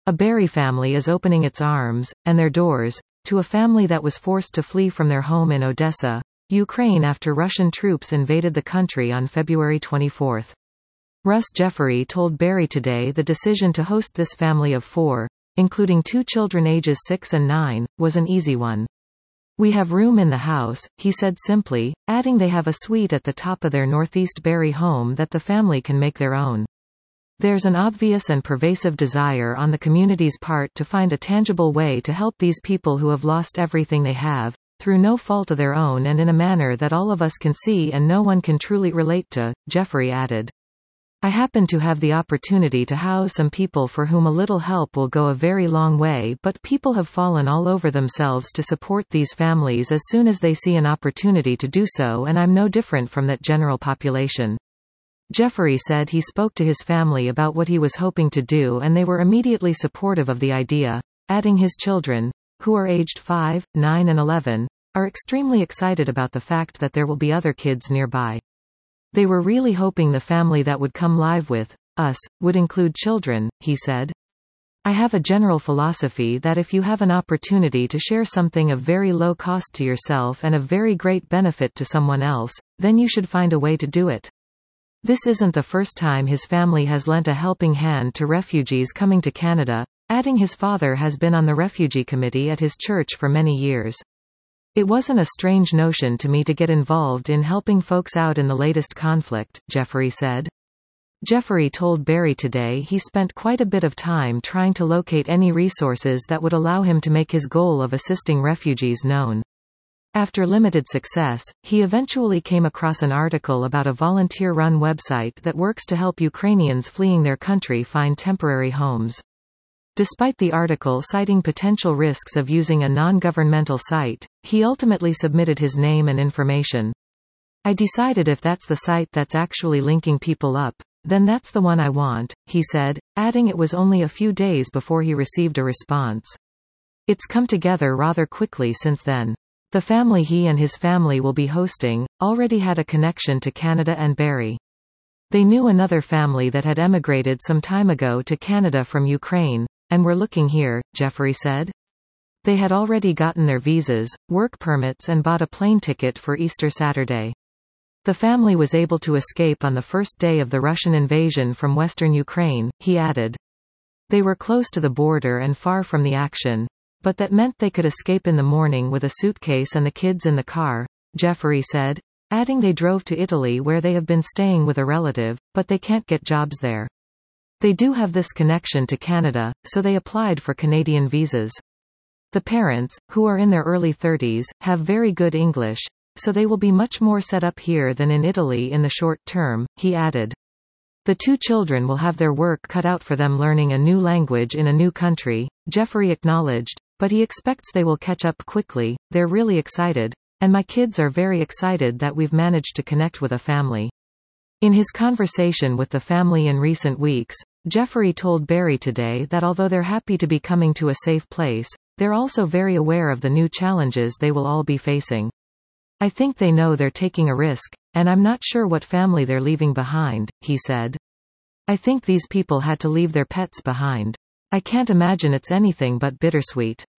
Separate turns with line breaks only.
A Berry family is opening its arms, and their doors, to a family that was forced to flee from their home in Odessa, Ukraine after Russian troops invaded the country on February 24. Russ Jeffrey told Berry Today the decision to host this family of 4, including 2 children ages 6 and 9, was an easy one. "We have room in the house," he said simply, adding they have a suite at the top of their Northeast Berry home that the family can make their own. There's an obvious and pervasive desire on the community's part to find a tangible way to help these people who have lost everything they have, through no fault of their own and in a manner that all of us can see and no one can truly relate to, Jeffrey added. "I happen to have the opportunity to house some people for whom a little help will go a very long way, but people have fallen all over themselves to support these families as soon as they see an opportunity to do so, and I'm no different from that general population." Jeffrey said he spoke to his family about what he was hoping to do and they were immediately supportive of the idea, adding his children, who are aged 5, 9 and 11, are extremely excited about the fact that there will be other kids nearby. They were really hoping the family that would come live with us would include children, he said. "I have a general philosophy that if you have an opportunity to share something of very low cost to yourself and of very great benefit to someone else, then you should find a way to do it." This isn't the first time his family has lent a helping hand to refugees coming to Canada, adding his father has been on the refugee committee at his church for many years. "It wasn't a strange notion to me to get involved in helping folks out in the latest conflict," Jeffrey said. Jeffrey told Berry Today he spent quite a bit of time trying to locate any resources that would allow him to make his goal of assisting refugees known. After limited success, he eventually came across an article about a volunteer-run website that works to help Ukrainians fleeing their country find temporary homes. Despite the article citing potential risks of using a non-governmental site, he ultimately submitted his name and information. "I decided if that's the site that's actually linking people up, then that's the one I want," he said, adding it was only a few days before he received a response. "It's come together rather quickly since then." The family he and his family will be hosting already had a connection to Canada and Berry. They knew another family that had emigrated some time ago to Canada from Ukraine, and were looking here, Jeffrey said. They had already gotten their visas, work permits and bought a plane ticket for Easter Saturday. The family was able to escape on the first day of the Russian invasion from western Ukraine, he added. They were close to the border and far from the action. But that meant they could escape in the morning with a suitcase and the kids in the car, Jeffrey said, adding they drove to Italy where they have been staying with a relative, but they can't get jobs there. They do have this connection to Canada, so they applied for Canadian visas. The parents, who are in their early 30s, have very good English, so they will be much more set up here than in Italy in the short term, he added. The 2 children will have their work cut out for them learning a new language in a new country, Jeffrey acknowledged, but he expects they will catch up quickly. "They're really excited, and my kids are very excited that we've managed to connect with a family." In his conversation with the family in recent weeks, Jeffrey told Berry Today that although they're happy to be coming to a safe place, they're also very aware of the new challenges they will all be facing. "I think they know they're taking a risk, and I'm not sure what family they're leaving behind," he said. "I think these people had to leave their pets behind. I can't imagine it's anything but bittersweet."